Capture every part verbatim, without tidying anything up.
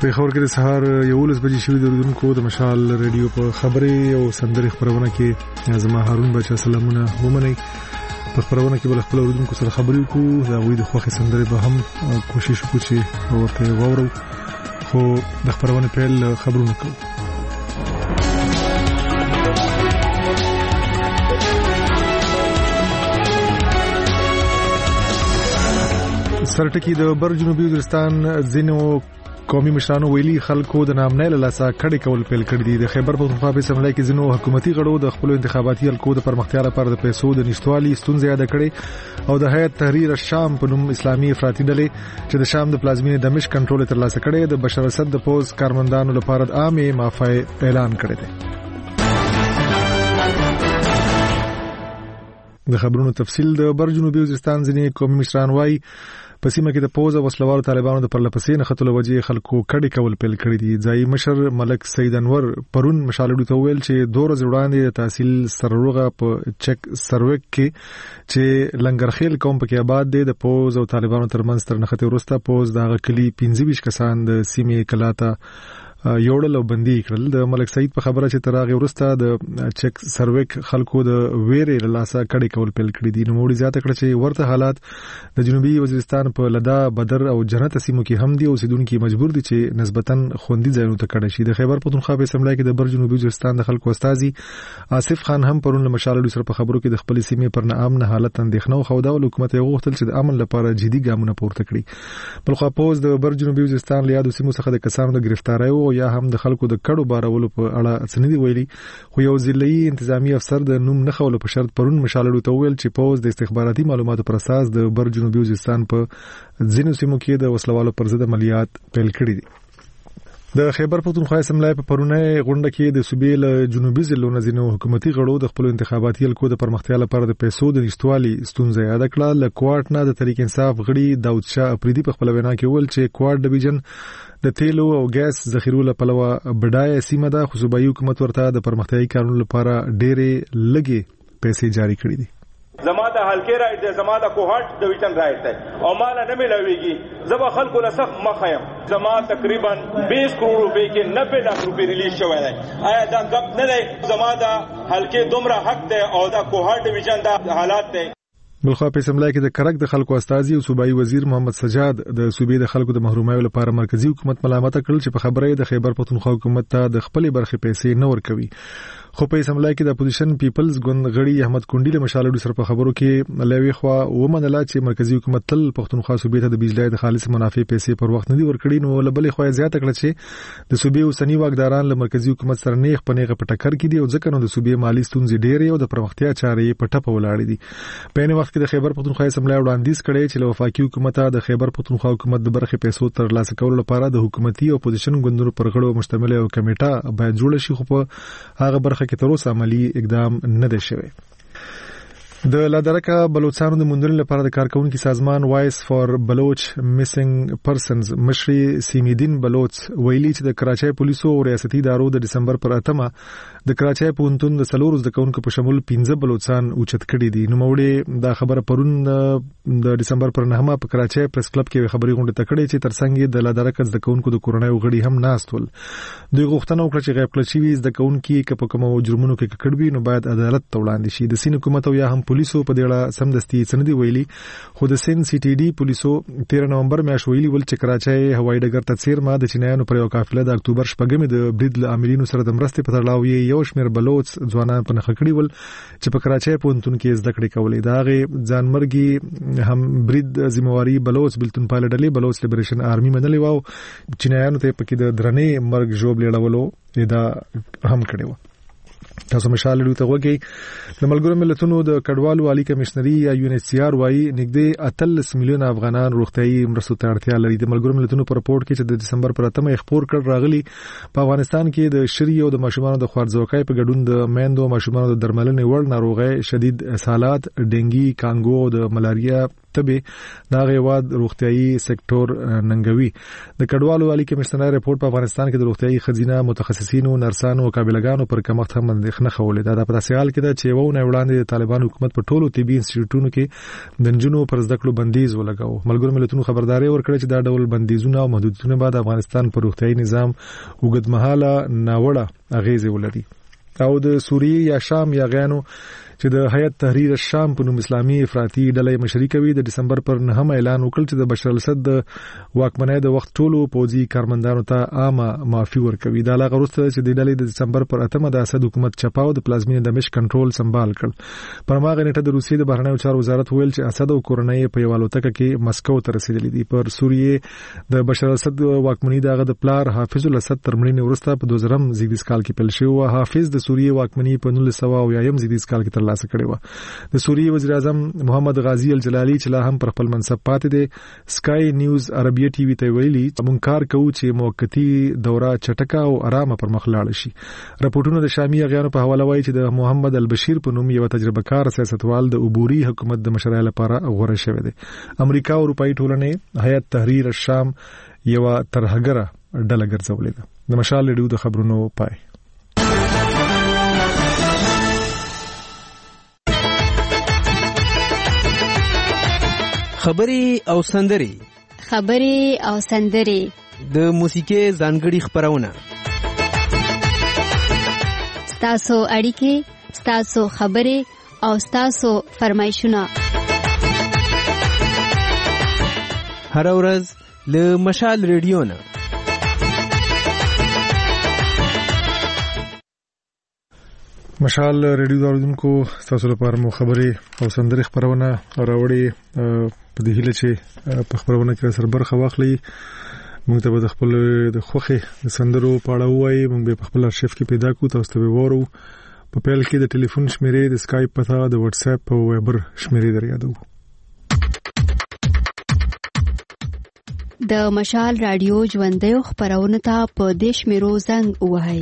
په خبر کې د سهار یولس بجې شوې د اردوونکو د مشال ریډیو په خبرې او سندرې خبرونه کې زما هارون بچا سلامونه ومنئ. په خبرونه کې بل خپل اردوونکو سره خبرې وکړو، د هغوی د خوښې سندرې به هم کوشش وکړو چې ورته واورو، خو د خبرونه پیل خبرونه کوو. سرټکی د بر جنوبي وزیرستان ځینو قومي مشرانو ویلي خلکو د نامنۍ له لاسه کډې کول پیل کړي دي. د خیبر پختونخوا په اسمبلی کې ځینو حکومتي غړو د خپل انتخاباتي حلقو د پرمختیا لپاره د پیسو د نشټوالي ستونزې یاد کړې او د هیئت تحریر الشام په نوم اسلامي افراطي ډلې چې د شام د پلازمینې دمشق کنټرول تر لاسه کړي د بشر اسد د پوز کارمندانو لپاره د عامه معافی اعلان کړی دی. د خبرونو تفصیل د بر جنوبي وزیرستان ځینې قومي مشران وایي په سیمه کې د پوز او وسلوالو طالبانو د پرلپسې نښتلو وجې خلکو کډې کول پیل کړي دي. ځایي مشر ملک سید انور پرون مشالډو ته ویل چې دوه ورځې وړاندې د تحصیل سرروغه په چک سروک کې چې لنګرخیل قوم پکې آباد دی د پوز او طالبانو ترمنځ تر نښتې وروسته پوز د هغه کلي پنځه ویشت کسان د سیمې کلاته یوړل او بندي کړل. د ملک سعید په خبره چې تر هغه وروسته د چک سروک خلکو د ویرې له لاسه کډې کول پیل کړي دي. نو موږ زیاته کړ چې ورته حالات د جنوبي وزیرستان په لدا بدر او جنت سیمو کې هم دي او اوسیدونکو مجبور دي چې نسبتاً خوندي ځایونو ته کډه شي. د خیبر پختونخوا په اسمبلی کې د بر جنوبي وزیرستان د خلکو استازي آصف خان هم پرون له مشالډو سره په خبرو کې د خپل سیمې پر ناامن حالت اندېښنه خو دا حکومت یې غوښتل چې د امن لپاره جدي ګامونه پورته کړي. بلخو پوز د بر جنوبي وزیرستان له یادو سیمو څخه د کسانو د گرفتارۍ او یا هم د خلکو د کډو بارولو په اړه سندې ویلي، خو یو ضلعي انتظامی افسر د نوم نه خولو په شرط پرون مشالډو ته ویل چې پوز د استخباراتي معلوماتو پر اساس د بر جنوبي وزیرستان په ځینو سیمو کې د وسلوالو پر ضد عملیات پیل کړي دي. د خیبر پختونخوا اسمبلی په پرونی غونډه کې د صوبې له جنوبي ضلعو نه ځینو حکومتي غړو د خپل انتخاباتي حلقو د پرمختیا لپاره د پیسو د نشټوالي ستونزه یاد کړه. له کوارټ نه د تحریک انصاف غړي داود شاه اپریدي په خپل وینا کې ویل چې کوارټ ډیویژن د تیلو او ګیس ذخیرو له پلوه بډایه سیمه ده، خو صوبایي حکومت ورته د پرمختیایي کارونو لپاره ډېرې لږې پیسې جاری کړې دي. زما د حلقې رایټ دی، زما د کوهاټ ډیویژن رایټ دی او مال نه ملاويږي. زما خلکو له سخت مخایم زما تقریبا بیس کروڑ روپے کې نوے لک روپے ریلیز شوی دی. آیا دا غب نه دی؟ زما د حلقې دومره حق دی او دا کوهاټ ډیویژن دا حالات دی. بلخوا په اسمبلی کې د کرک د خلکو استازي او صوبایي وزیر محمد سجاد د صوبې د خلکو د محرومۍ لپاره مرکزی حکومت ملامت کړل چې په خبره د خیبر پختونخوا حکومت ته د خپل برخې پیسې نه ورکوي. خو په اسمبلی کې د اپوزیشن پیپلز ګوند غړي احمد کونډي له مشالډو سره په خبرو کې لوي خو ومنله چې مرکزی حکومت تل پختونخوا صوبې ته د بجلی د خالص منافع پیسې پر وخت نه دي ورکړي. نو لبلې خو زیاته کړه چې د صوبې اوسنی واکداران له مرکزی حکومت سره نیغ پنیغه په ټکر کې دي او ځکه نو د صوبې مالی ستونزې ډېرې او د پرمختیا چارې په ټپه ولاړې دي. په یوه وخت کې د خیبر پختونخوا اسمبلی وړاندیز کړي چې له وفاقي حکومت د خیبر پختونخوا حکومت د برخې پیسو تر لاسه کولو لپاره د حکومتي او اپوزیشن ګوندونو پر غړو مشتمل یو کمیټه باید جوړ شي، خو په هغه برخه کې تر اوسه عملی اقدام نه دی شوی. د لادرکه بلوچستان د موندنې لپاره د کارکونکو سازمان وایس فار بلوچ میسنګ پرسنز مشري سیمیدین بلوچ ویلي چې د کراچۍ پولیسو او ریاستي ادارو د دسمبر پر اتمه د کراچۍ پوهنتون د څلورو زده کوونکو په شمول پنځه بلوچستان اوچت کړي دي. نو موړي دا خبره پرون د دسمبر پر نهمه په کراچۍ پریس کلب کې خبري غونډه تکړه چې ترڅنګ د لادرکه زده کوونکو د کورونای غړي هم ناستول. دوی غوښتنه وکړه چې غیب کړل شوی زده کوونکو کې په کومو جرمونو کې کړبي نو باید عدالت ته وړاندې شي. د سین حکومت او یا هم پولیسو په دې اړه سمدستي سندې ویلي، خو د سین سی ټي ډي پولیسو تیرہ نومبر میاشت ویلي ول چې کراچۍ هوایي ډګر ته څیرمه د چینایانو پر یو قافله د اکتوبر شپږمې د برید له عاملینو سره د مرستې په تړاو یو شمېر بلوچ ځوانان په نښه کړي ول چې په کراچۍ پوهنتون کې زده کړې کولې. د هغې ځانمرګي هم برید ذمہواري بلوچ بلتون پاله ډلې بلوچ لیبریشن آرمي منلې و او چینایانو ته پکې د درنې مرګ ژوب لیړولو دا هم کړی و. تاسو مشالډو ته وګورئ د ملګرو ملتونو د کډوالو عالی کمشنري یا یو ان ایچ سی آر وايي نږدې اتلس میلیون افغانان روغتيایي مرستو ته اړتیا لري. د ملګرو ملتونو په راپور کې چې د دسمبر پر اتمه خبر کړ راغلي په افغانستان کې د شری او د ماشومانو د خوارځوکۍ په ګډون د میندو ماشومانو د درملنې وړ ناروغي شدید اسهالات ډنګي کانګو د ملاریا تبه دا غواد روغتيایي سکتور ننګوي. د کډوالو عالی کمشنري راپور په افغانستان کې د روغتيایي خزینه متخصصینو نرسانو او کابلګانو پر کمښت هم اندېښنه خولې ده. په داسې حال کې ده چې وونه وړاندې د طالبان حکومت په ټولو طبي انسټیټیوټونو کې د نجونو پر زده کړو بندیز ولګاو. ملګرو ملتونو خبرداري ورکړه چې دا ډول بندیزونه او محدودیتونه به د افغانستان پر روغتیايي نظام اوږدمهاله ناوړه اغیزې ولري. او د سوریې یا شام یا غانو چې د هیئت تحریر الشام په نوم اسلامي افراطي ډلې مشري کوي د دسمبر پر نهم اعلان وکړ چې د بشار الاسد د واکمنۍ د وخت ټولو پوځي کارمندانو ته عامه معافي ورکوي. دا لا غوښته چې د ډلې د دسمبر پر اتمه د اسد حکومت چپاو د پلازمینې د دمشق کنټرول سمبال کړ. پر ماغه نیټه د روسیې د بهرنیو چارو وزارت ویل چې اسد او کورنۍ په یو الوتکه کې مسکو ته رسیدلي دي. پر سوریې د بشار الاسد واکمنۍ دغه د پلار حافظ الاسد تر مړینې وروسته په دوه زره زیږدیز کال کې پیل شو. حافظ د سوریې واکمنۍ په نولس سوه او یایم زیږدیز کال کې ترلاسه کړې و. د سوریې وزیر اعظم محمد غازی الجلالی چې لا هم پر خپل منصب پاتې دی سکای نیوز عربیه ټي وي ته ویلي موږ کار کوو چې موقتی دوره چټکه او آرامه پر مخ لاړ شي. راپورټونه د شامي اغیانو په حواله وایي چې د محمد البشیر په نوم یو تجربه کار سیاستوال د عبوري حکومت د مشرۍ لپاره غوړه شوی دی. امریکا او اروپאי ټولنې هیئت تحریر الشام یو ترهګره ډله ګرځولې ده. د مشال ریډیو د خبرونو پای. خبري او سندري خبري او سندري د موسیقي ځانګړي خبرونه ستاسو اړیکې ستاسو خبري او ستاسو فرمایشونه هر ورځ له مشال ریډیو نه. مشال ریډیو داردونکو تاسو لپاره مو خبري او سندري خبرونه راوړي په دې هیله چې په خبرونه کې سره برخه واخلي. موږ ته د خپل د خوخي د سندرو پاړه وایي موږ به په خپل ارشیف کې پیدا کوو. تاسو ته وورو په پیل کې د ټلیفون شمیرې د اسکایپ پته د واتس اپ او وایبر شمیرې دریادو. د مشال رادیو ژوندۍ خبرونه ته په دې شمیرو زنګ وهاي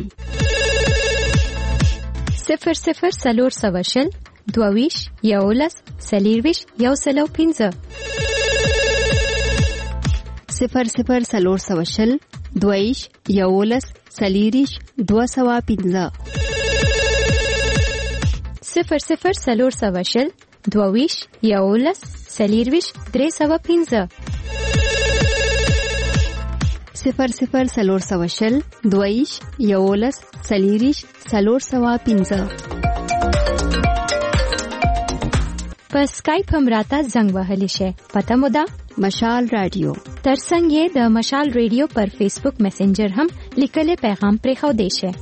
صفر صفر سلور سواشل دوویش یولس سلیرویش یو سلو پینزه صفر صفر سلور سواشل دوویش یولس سلیریش دو سوا پینزه صفر صفر سلور سواشل دوویش یولس سلیرویش درې سوا پینزه صفر صفر سلور سواشل دویش یولس سلیریش سلور سوا پینزه. په سکایپ هم راته زنګ وهلی شي. پته مو ده مشال رادیو. ترڅنګ یې د مشال ریډیو پر فیسبوک میسنجر هم لیکلي پیغام پرې خو دی شي.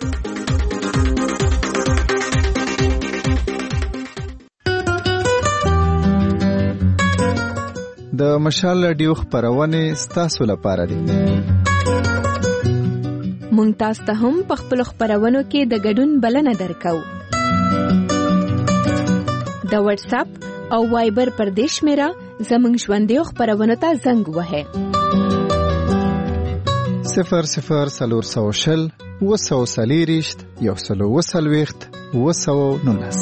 د مشال رادیو خبرونه ستاسو لپاره دي. مونږ تاسو ته هم په خپل خبرونو کې د ګډون بلنه درکو. د واتس اپ او وایبر پر دیش میرا زمنګ ژوندۍ خبرونه ته زنګ وهه صفر صفر سلور سوشل وسو سلیریشت یو سلو وسلويخت وسو نونس.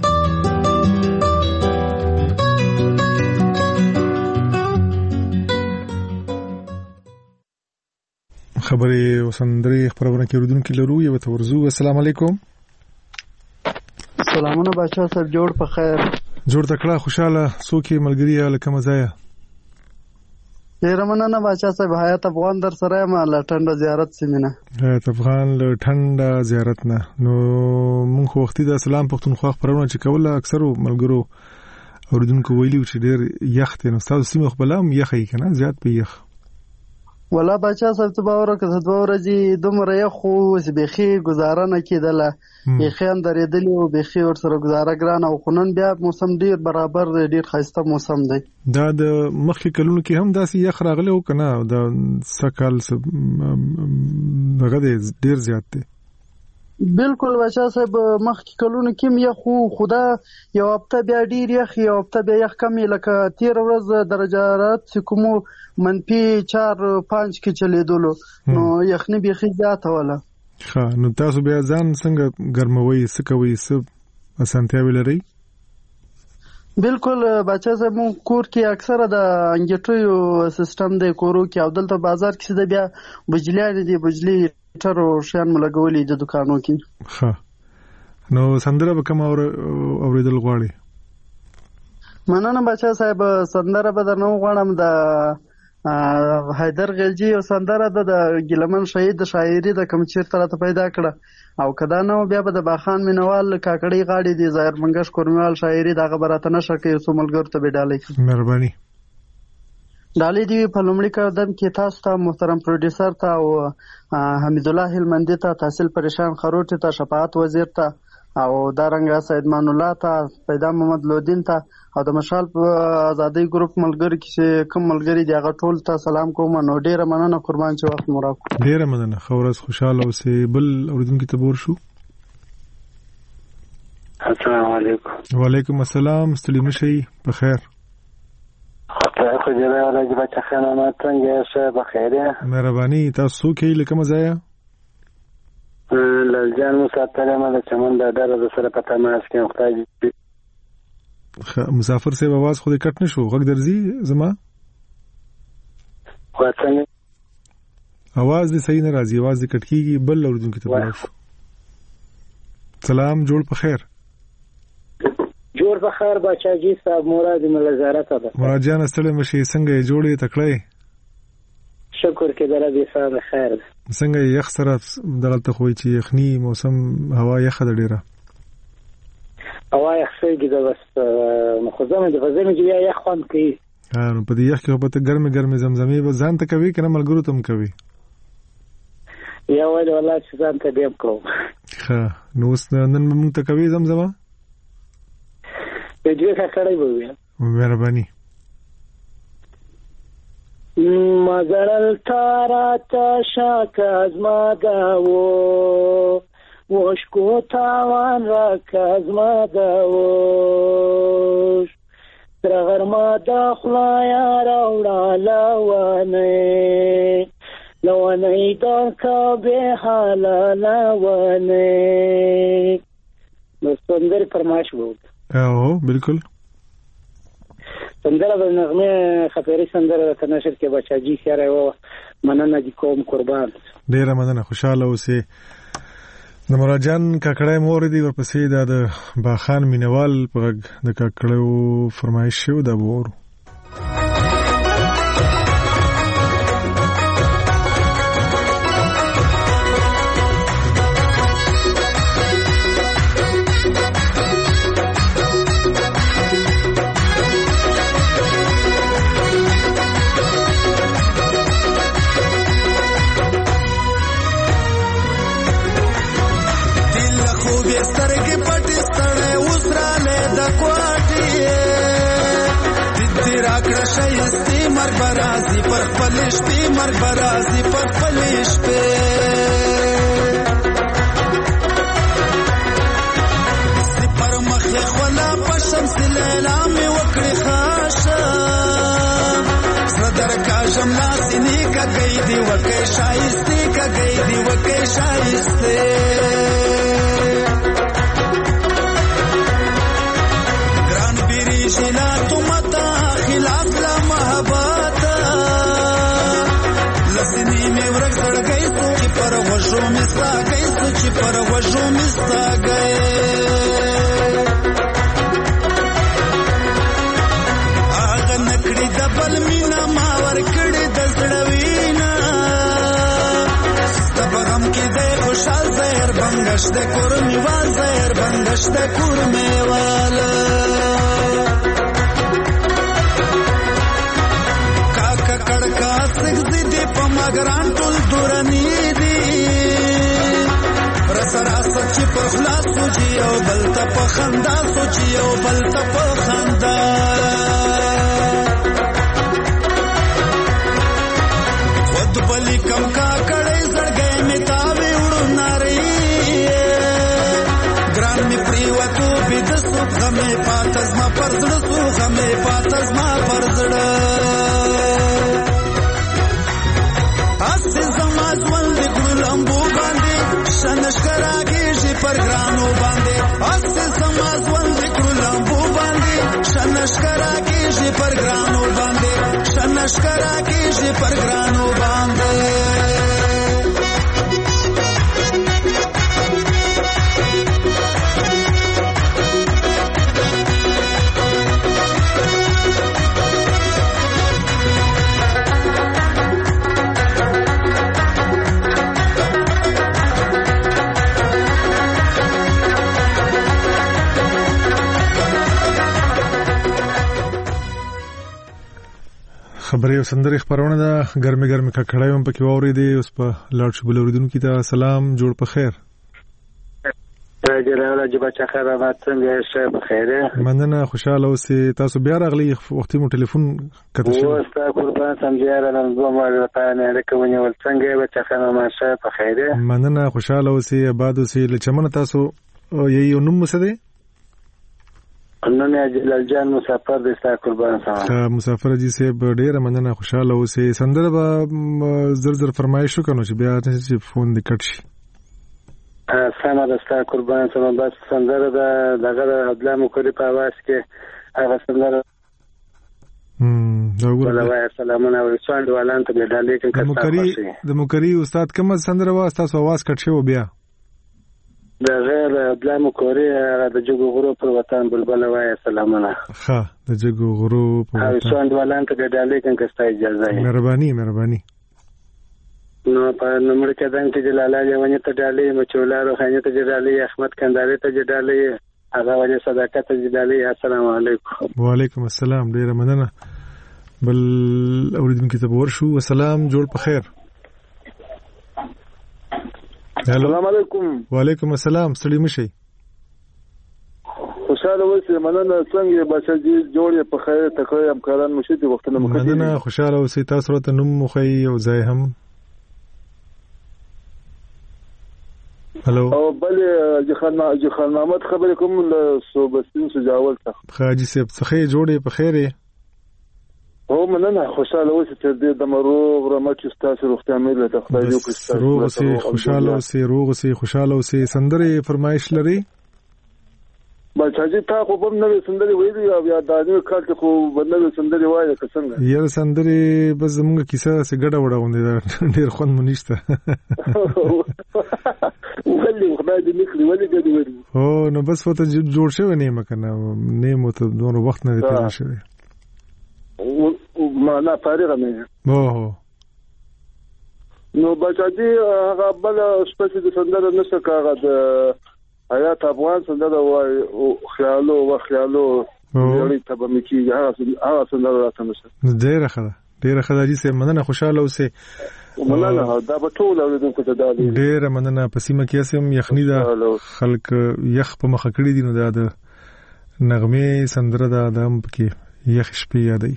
خبري وسندري خبرونه کې ورودونکو لرو یو تورزو. السلام علیکم. سلامونه بچا صاحب جوړ په خیر. جوړ تکړه خوشاله سوکي ملګری الکه مزایا. ډیر مننه بچا صاحب. حیات افغان در سره ما لټنډ زیارت سیمینه. حیات افغان لټنډ زیارت نه نو مونږ وختي د سلام پښتونخوا خبرونه چې کوله اکثر ملګرو اوردونکو ویلي چې ډیر یخ ته نو تاسو سیمه خپلام یخی کنه زیات په یخ. ولا بچا صاحب ته باور که دوه ورځې دومره یخ خو بيخي گزاره نه کیدله. بيخي هم درېدلی او بيخي ور سره گزاره ګران او خنن بیا موسم ډیر برابر دی. ډیر خاصه موسم دی. دا د مخکې کلونو کې هم داسې یخ راغلی او کنه دا سکل دغه ډیر زیات دی. بالکل بچا صاحب مخکې کلونو کې یخ خو خدا یو هفته بیا ډیر یخ یو هفته بیا یخ کم لکه تیر ورځ درجات کومو منفي چار پنځ کې چلیدلو نو یخني بيخي زیاته ولا. ښه نو تاسو بیا ځان څنګه ګرموي څه کوي څه اسانتیا ولري؟ بالکل بچا صاحب مون کور کې اکثره د انګیټریو سیستم دی کورو کې او دلته بازار کې د بیا بجلی نه دی بجلی ټر او شیان ملګولې د دکانو کې. ښه نو سندره به کوم اوریدل غواړي؟ مننه بچا صاحب. سندره به درنه غواړم د حیدر غلجي یو سندره ده د ګیلمن شهید د شاعري د کوم چیرته راته پیدا کړه، او کدا نو بیا به د باخان مینوال کاکړی غاړي دي ظاهر منګش کورمال شاعري دغه براته نشه کوي سو ملګر ته به ډالې. مهرباني. ډالې دی په لومړي قدم کې تاسو ته محترم پروډوسر ته او حمید الله هلمندي ته، تحصیل پریشان خروټي ته، شفاعت وزیر ته، او دارنګه سید مان الله ته، پیدا محمد لودین ته، او د مشال په ازادي ګروپ ملګری کې کوم ملګری دی هغه ټول ته سلام کوم. نو ډیره مننه قربان چې وخت مو راکړ. ډیره مننه. خورز خوشاله اوسې. بل اوریدونکو ته بور شو. السلام علیکم. وعلیکم السلام. ستړي مشي په خیر. خدای خو دې راځي بچا خانه ما څنګه شه په خیره. مهرباني. تاسو کې لکه مزایا لالجان مسافر ما د چمن د دره د سره پته ما اس کې خدای مسافر سے आवाज خو دې کټ نشو غږ درځي زما وڅنګه आवाज دې صحیح نه راځي आवाज دې کټ کیږي. بل اوردونکو ته بلاو سلام جوړ په خیر. جوړ په خیر بچا جی صاحب مراد ملزارت ده. مراد جان ستړي مشي څنګه جوړې تکړه؟ شکر کې دره دې صاحب خیر. څنګه یخ سره دلته خوې چې یخني موسم هوا یخه ده ډیره. هوا یخ سېږي د بس خو زموږ د فزمه چې یخ خوند کوي. ها نو په دې یخ کې په ته ګرمه ګرمه زمزمې به ځان ته کوي کنه ملګرو ته هم کوي؟ یا ول والله چې ځان ته دیم کوم. ها نو اوس نن موږ ته کوي زمزمه؟ په دې ښه کړی وې. مهرباني. مزرل تارا شاک از ماداو وشکو تاوان را کاز ماداوش درغر مادا خلایا راوڑا لوانه لوانه دار کا بے حالا لوانه. سندر فرمایش بود. او بالکل سندره د نغمه خطري سندره د نشر کې بچاجي خیره و مننه دي کوم قربان. ډیره مننه. خوشاله اوسې. د مراجان کاکړای مور دی ورپسې د باخان مینوال په د کاکړو فرمایش شو د بورو. مرگ برازی پر خپلش پی مرگ برازی پر خپلش پی سی پر مخی خولا پشم سی لیلا می وکڑی خاشا صدر کاشم لاسی نیکا گئی دی وکی شایستی کا گئی دی وکی شایستی گران بیری جیلا تو متا خلاف لا محباتا لسنی میں ورک سڑ گئی سو چی پر وشو مستا گئی سو چی پر وشو مستا گئی آغا نکڑی دبل مینا ماور کڑی دزڑوینا ستا بغم کی دے خوشحال زہر بنگش دے کورمی وال زہر بنگش دے کورمی والا کڑکا سگزی دی پا مگران ٹول دورانی دی رس راست چی پر خلاص سوچی او بلتا پا خندا سوچی او بلتا پا خندا خود بلی کم کا کڑی زڑ گئے میتاوی اڑو ناری گران می پریواتو بی دسو غمی پاتز ما پرزڑ سو غمی پاتز ما پرزڑ شنشکراگیشی پر گرانو باندے اسے سماز وندی کلامبو باندے شنشکراگیشی پر گرانو باندے شنشکراگیشی پر گرانو باندے خبرې او سندرې خبرونه ده ګرمه ګرمه ککړای هم پکې ووري دي اوس په لاړ شو بلوریدونکو ته سلام جوړ په خیر جلاله جبا چخه را څنګه شه په خیره مننه خوشاله اوسې تاسو بیا راغلی وختي مو ټلیفون کته شو وستا قربان سم جاره نن دوه مره پانه لکونه ول څنګه به چخه ما شه په خیره مننه خوشاله اوسې آباد اوسې لچمن تاسو یی نوم څه دی نن جلال جان مسافر د ستا قربان سم مسافر جی صاحب ډیره مننه خوشاله اوسې سندره به زر زر فرمایش وکړو چې بیا چې فون دې کټ شي سمه د ستا قربان سم بس سندره د دغه عبدالله مکری په आवाज کې هغه سندره هم دا وګورئ سلامونه او څنګه ولان ته ډالې کې د مکری د مکری استاد کوم سندره واسطه تاسو आवाज کټ شو بیا د غیر عبدالله مکری د جګو غرو پر وطن بلبل وای سلامونه ښه د جګو غرو په وطن او څنګه ولان ته ډالې کې ستا اجازه مهرباني مهرباني نو په نمبر کې دان کې جلاله یوانه ته ډالې مچولا روحاني ته ډالې احمد کنداري ته ډالې هغه وجه صداقت ته ډالې السلام علیکم وعلیکم السلام ډیره مننه بل اوریدونکو ته ورشو والسلام جوړ په خیر السلام علیکم وعلیکم السلام ستړي مشي خوشاله اوسئ مننه څنګه بچی جوړې په خیر تکوي امکان مشي د وختونه مخکې مننه خوشاله اوسئ تاسو ته نوم مخې او ځای هم هلو او بل جخان جخان محمد خبرې کوم له صوبستین سجاول څخه خاجي صاحب څخه جوړې په خیره او مننه خوشاله اوسئ چې د مروغ رمچ تاسو روغتیا مې له خدای دې وکړي روغ اوسئ خوشاله اوسئ روغ اوسئ خوشاله اوسئ سندره فرمایش لري بچاجي تا خو په نوې سندري وایي او یا دانو کال ته خو بنوې سندري وایي که څنګه یاره سندري بس زموږ کیسه سه ګډه وډه غونډه ډیر خوند مونږته ولې خدای دې نکړي ولې دې وایي او نو بس وته جوړ شوی نه مکنه نه مو ته دوه وخت نه تیر شوی ما نه فارغه مې اوه نو بچاجي هغه بل سپیشل د سندره نشه کاغه د حیات افغان سندره وای او خیالو و خیالو یاري ته به کی هغه هغه سندره راته نشه ډیره ښه ډیره ښه دي چې مننه خوشاله اوسې مننه دا به ټول اوریدونکو ته دا ډیره مننه په سیمه کې اسیم یخنی دا خلک یخ په مخ کړی دي نو دا د نغمه سندره دا د هم کې یخ شپې یادای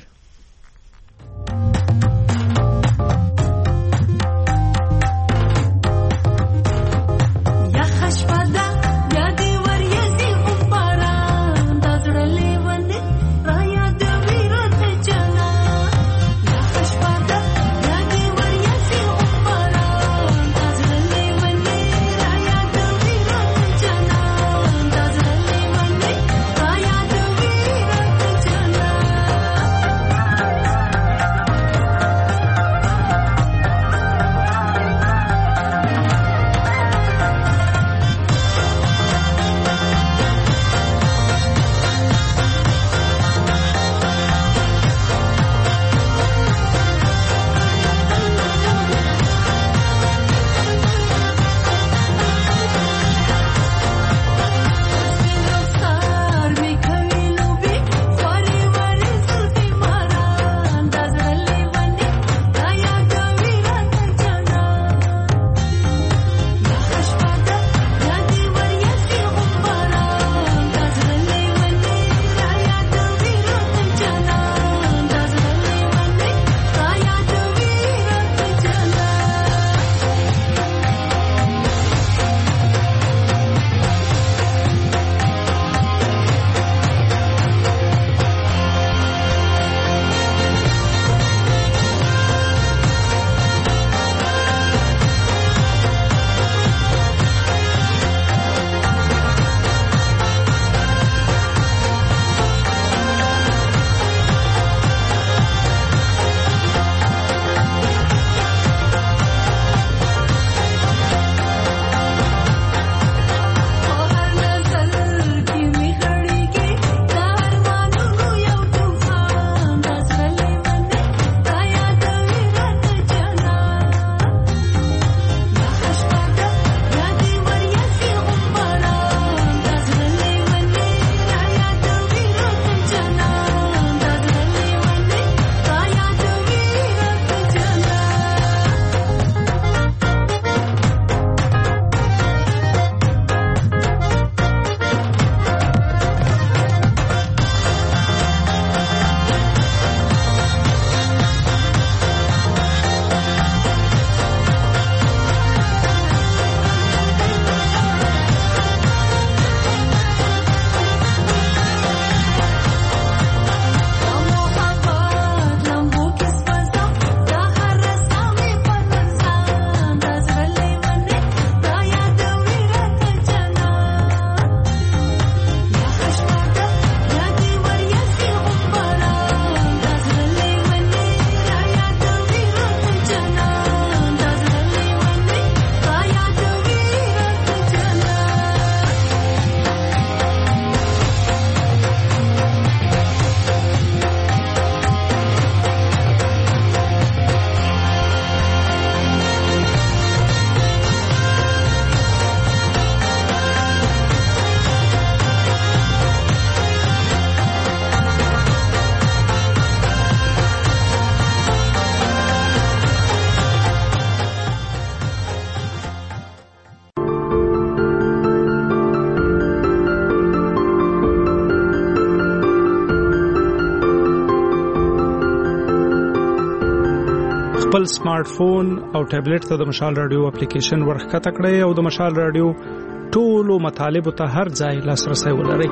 خپل سمارټ فون او ټابلیټ ته د مشال رادیو اپلیکیشن ورښکته کړئ او د مشال رادیو ټولو مطالبو ته هر ځای لاسرسی ولرئ.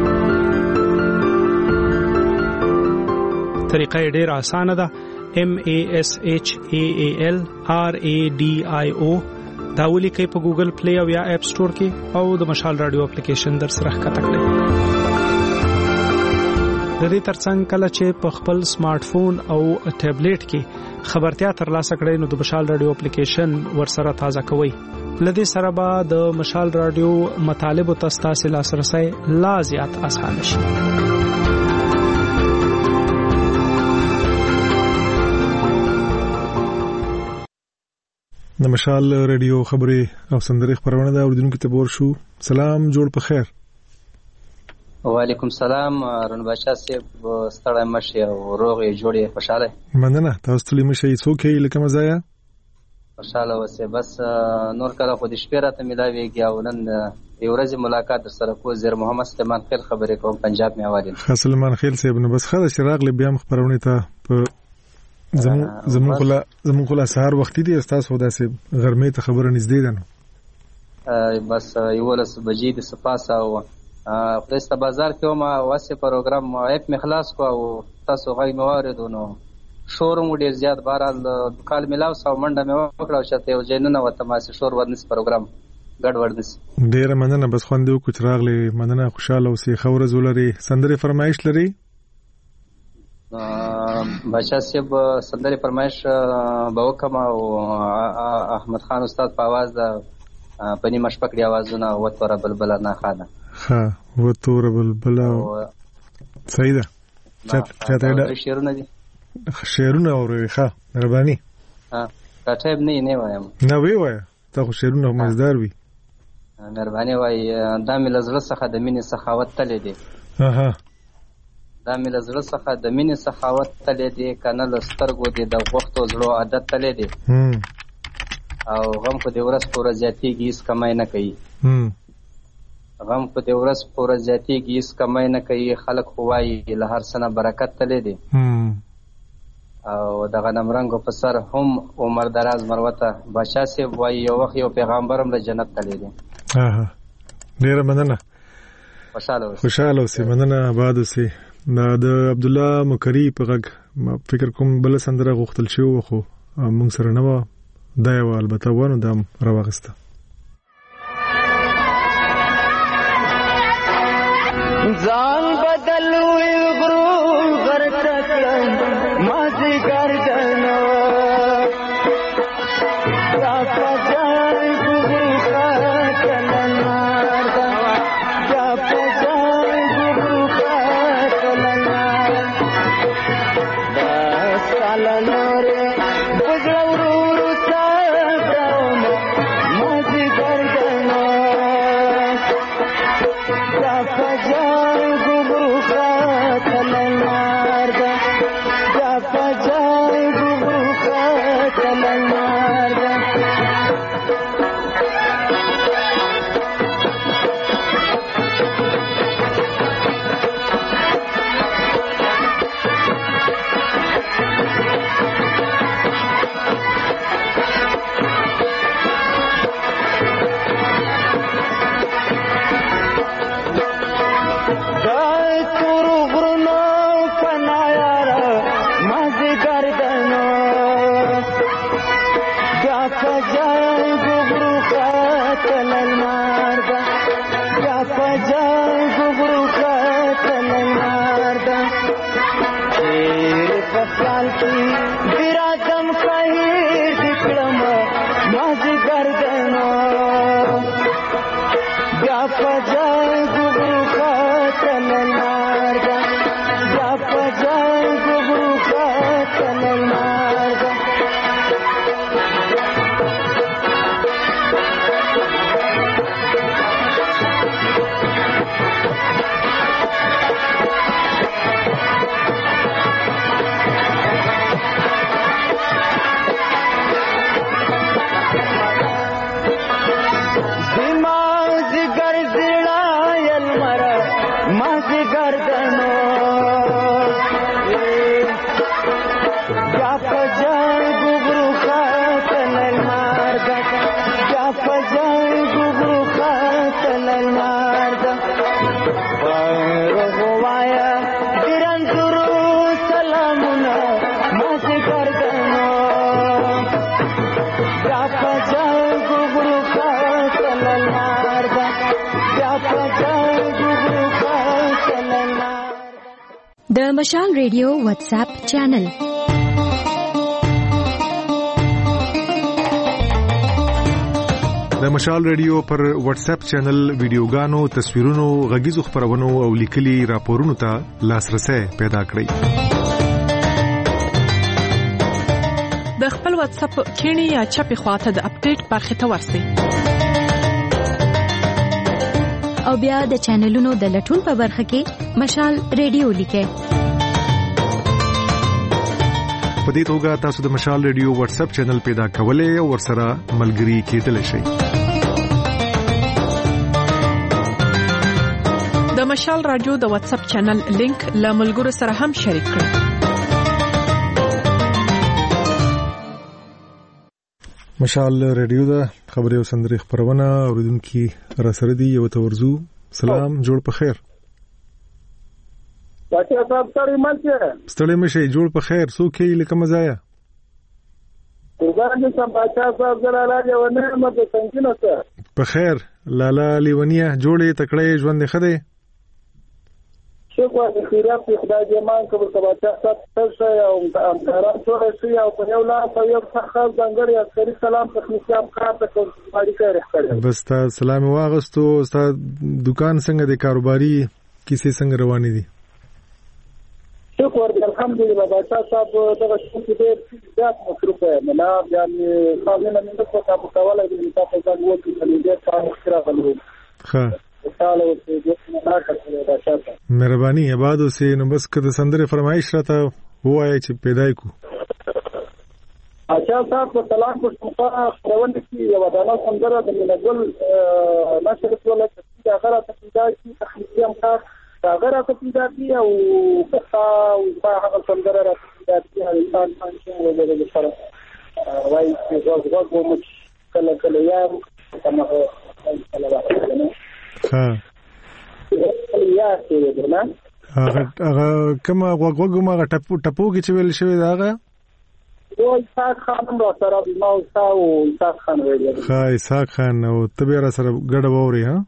طریقه یې ډېره اسانه ده. M A S H A A L R A D I O دا ولیکئ په ګوګل پلی او یا اپ سٹور کې او د مشال رادیو اپلیکیشن در سره ښکته کړئ. د دې ترڅنګ کله چې په خپل سمارټ فون او ټابلیټ کې خبرتیا ترلاسه کړئ نو د مشال رادیو اپلیکیشن ورسره تازه کوئ. لدې سره به د مشال رادیو مطالب او تاسو لاسرسي لا زیات اسانه شي. د مشال رادیو خبري او سندري خبرونه دا اوریدونکو ته بور شو. سلام جوړ په خیر. وعلیکم سلام رن بادشاہ صاحب ستړی مشه او روغ یې جوړې خوشاله. مننه تاسو ته مشه یې څوک یې لکه مزایا خوشاله اوسه. بس نور کله خو د شپې راته ملاويږي او نن یو ورځ ملاقات سره کو زیر محمد سلمان خیل خبرې کوم پنجاب می اوادین. سلمان خیل صاحب نو بس خاله شراغ له بیا خبرونه ته په زمو زمو کله زمو کله سهار وختي دي تاسو داسې غرمې ته خبره نږدې ده نو بس یو لس بجې د سپاسه او پرسته بازار کې ما واسه پروګرام اپ می خلاص کو او تاسو غي موارد نو شور مو ډیر زیات بارال کال ملاو سو منډه مې وکړو چې ته جننه وته ما سي شور ورنس پروګرام ګډ ورنس ډیر مننه. بس خوندې کو چراغلې مننه خوشاله اوسې خبره زولري سندري فرمایش لري بادشاہ صاحب سندري فرمایش به وکم او احمد خان استاد په आवाज د پنی مشپکړي आवाजونه وتور بلبل نه خانه ها وتور بلبل صحیح ده چاته دا شعرونه دي شعرونه اوري ښه مهرباني ها کاټب نه نه وایم نه وی وای ته خو شعرونه مزدار وي مهرباني وای دا مې لزړه څخه د مینې سخاوت تلې دي. اها دا مې لزړه څخه د مینې سخاوت تلې دي کنه لسترګو دي د وختو زړه عادت تلې دي او غم کو د ورځ پورا زیاتیږي اس کمای نه کوي غم کو د ورځ پورا زیاتیږي اس کمای نه کوي خلک خوای له هر سنه برکت تلې دي او د غنم رنگو په سر هم عمر دراز مروته بادشاہ صاحب وای یو وخت یو پیغمبرم له جنت تللی دی. اها ډیر مننه خوشاله اوسئ خوشاله اوسئ مننه آباد اوسئ. د عبد الله مکری په غږ فکر کوم بل سندره غوښتل شو خو موږ سره نه و دا یو البته ونه دم راوغسته ځان بدل وی غرو غرتک مازی گردنو یا پجای گرو خاتلنار یا پجای گرو خاتلنار دس کالنور بجورو ساکرم مازی گردنو یا پجای گرو خاتلنار یا پجای گرو خاتلنار विराजम कहीं दिकड़म मज गर्दनो व्याप जाए गुरु का चलनारगा व्याप जाए गुरु का चलनारगा दिमाग जिगर जिड़ा यल मरा د مشال ریډیو واتس اپ چینل. د مشال ریډیو پر واتس اپ چینل ویډیوګانو، تصویرونو، غږیزو خبرونو او لیکلي راپورونو ته لاسرسي پیدا کړئ. د خپل واتس اپ کینی یا چپی خواته د اپډیټ برخه ته ورسئ. او بیا د چینلونو د لټون په برخه کې مشال ریډیو لیکئ. په دې توګه تاسو د مشال ریډیو واتس اپ چینل پیدا کولای او ورسره ملګري کېدلی شئ. د مشال رادیو د واتس اپ چینل لینک له ملګرو سره هم شریک کړئ. مشال ریډیو دا خبري او سندري خبرونه اوریدونکو را سره دی. یو تورزو سلام جوړ په خیر. بچا صاحب ستړي مشه ستړي مشه جوړ په خیر. سو کې لکه مزایا وګورئ چې بچا صاحب زرا لاله ونه مته څنګه نته په خیر. لالا لیونیا جوړې تکړه ژوند خده شکر د خیرات په خدای دې مان کوم چې بچا صاحب تاسو او امکاران ټول شي او په یو لاس او یو څخه ځانګړي عسکري سلام تخنیکام خاطر کوم اړیکه راخړل. بس تا سلام واغستو. استاد دکان څنګه د کاروباري کیسې څنګه روانې دي؟ شکر الحمدلله. بچا صاحب دغه څه دې زیات مصروف نه نه یعنی خاصه نه نه کومه مقاله دې تاسو ته وایي چې دې کار سره غلو. ها مهرباني آباد اوسئ. نو بس کده سندره فرمایش راته وایي چې پیدا کو. اچھا صاحب په طلاق په صفه خبرونه کې یو دانه سندره د منګل نشر کوله چې هغه ته پیدا شي تخنیکی امکان هغه ته پیدا شي او په هغه سندره راځي چې انسان څنګه ولري سره وایي چې هغه کوم کله کله یو کومه ها یا څه ده هغه هغه کومه غوغو ما ټپو ټپو کې چې ویل شوی دا هغه او اسحاق خان را سره ما او اسحاق خان ویل. ها اسحاق خان او تبه را سره ګډ ووري. ها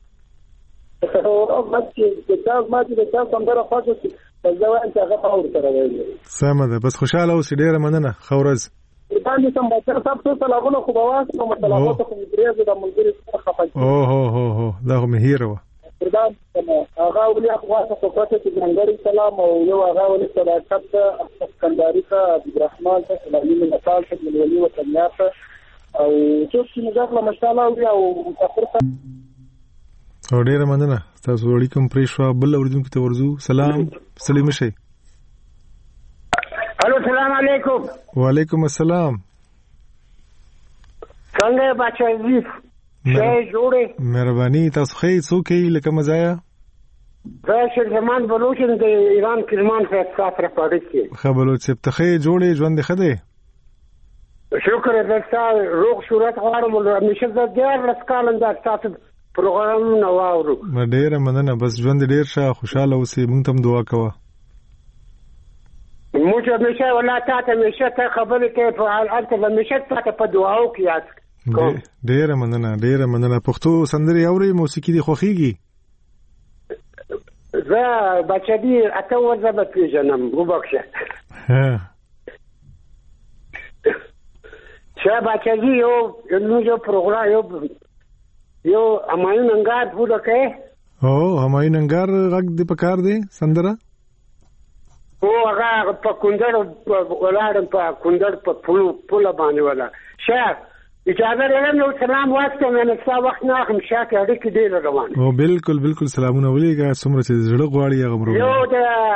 او بس چې تاسو ما چې تاسو څنګه راځو چې ځوان چې هغه اور سره ویل. سم ده. بس خوشاله اوسې. ډیره مننه. خورز باندې سم بچا صاحب څه سلامونه خو بواس نو مطلبات خو دې د ملګری څخه خپل. او هو هو هو دا هم هیرو پردان هغه ولي اخواته په کوټه کې څنګه سلام او یو هغه ولي صداقت اسکندری ته عبدالرحمن ته سلامي مثال ته ولي وطنيات او چې موږ له مشاله او تفرقه او ډیره مننه. تاسو وړي کوم پریشوا بل اوریدونکو ته ورزو سلام سلیم شي. الو السلام علیکم. وعلیکم السلام. څنګه بچا عزیز څه جوړه مهرباني. تاسو خې څوکې لکه مزایا زه شرمان بلوچن د ایران کرمان څخه سفر پاره کې خبرو چې ته خې جوړې ژوند خده. شکر دې تاسو روغ صورت غواړم همیشه زه ډیر لسکالم دا تاسو پروګرام نو واورو. ډیره مننه. بس ژوند ډیر ښه خوشاله اوسې. مونږ ته دعا کوه. موږ همیشه ولا تاسو همیشه ته خبرې کوي په حالت کې همیشه تاسو په دعاو کې یاد کوم. ډیره مننه. ډیره مننه. پښتو سندري اوري موسیقي دي خوخيږي؟ زه بچا دي اته ورځې به پیژنم وبخښه. ها چې بچا دي یو یو پروګرام یو یو همایون انګار پوره کوي. او همایون انګار غږ دې پکار دی سندره او هغه په کندر ولادم په کندر په پلو پوله باندې ولا شاه اجازه لرم نو سلام واسطه مې څا وخت نه هم شاکه اړیکې ډیر روان. او بالکل بالکل سلامونه ولېګا څومره چې زړه غواړي هغه مرو. یو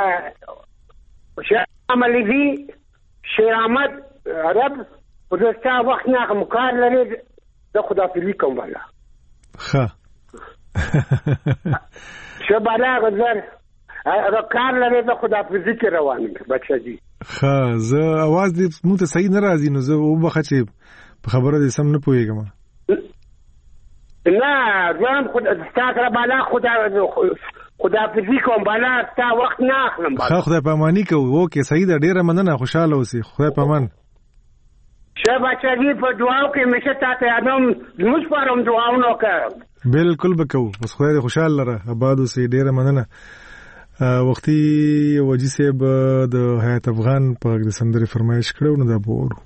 د شاه عملي شیر احمد عرب په څا وخت نه هم کار لري د خدای په کوم والا. ها شباله غزر دا کار لري د خدای په ذکر روان بچا جی. ها زه आवाज دې مو ته صحیح نه راځي نو زه وبخښه چې په خبره دې سم نه پوهیږم. نه ځان خدای ستاسو بالا خدای خدای په ذکر بالا تا وخت نه اخلم. ها خدای په امانی کو اوکې صحیح ده. ډیره مننه. خوشاله اوسې. خدای په امان. شه بچا جی په دعاو کې مشه تاسو یادوم موږ پرم دعاونه کوو. بالکل بکو. بس خدای دې خوشاله لره. آباد اوسې. ډیره مننه. وختي وجی صاحب د حیات افغان په د سندرې فرمایش کړو نو دا بورو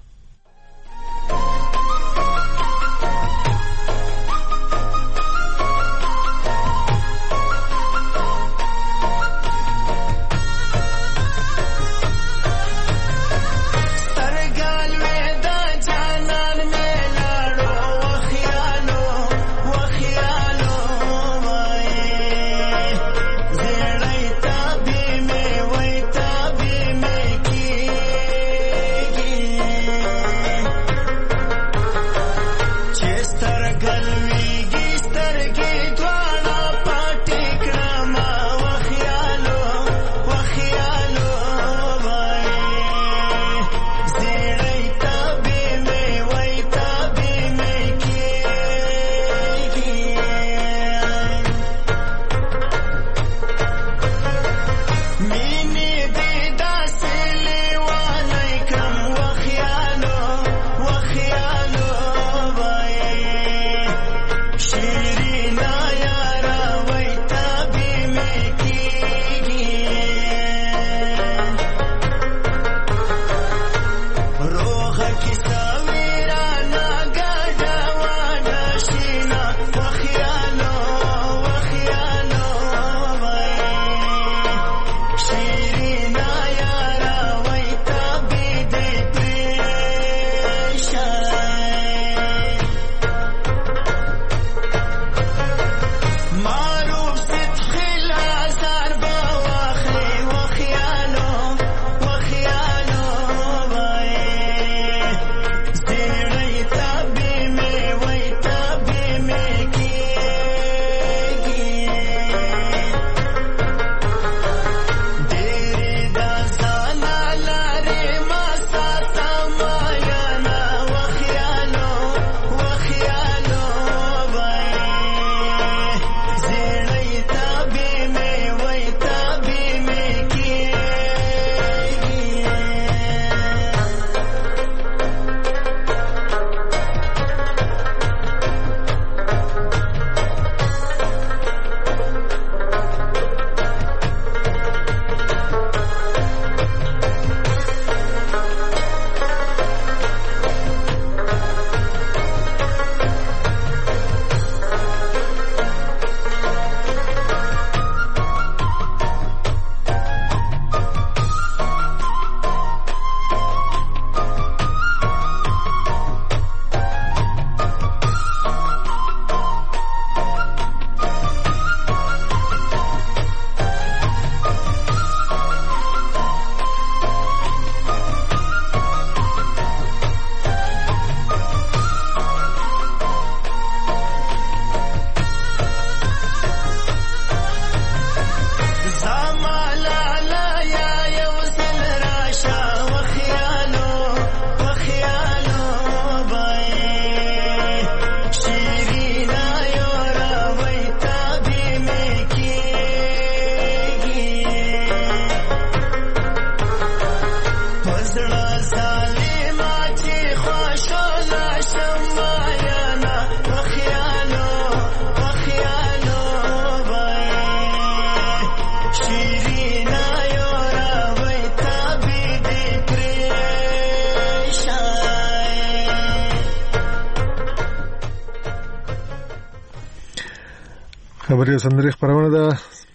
خبرې سندرې خبرونه ده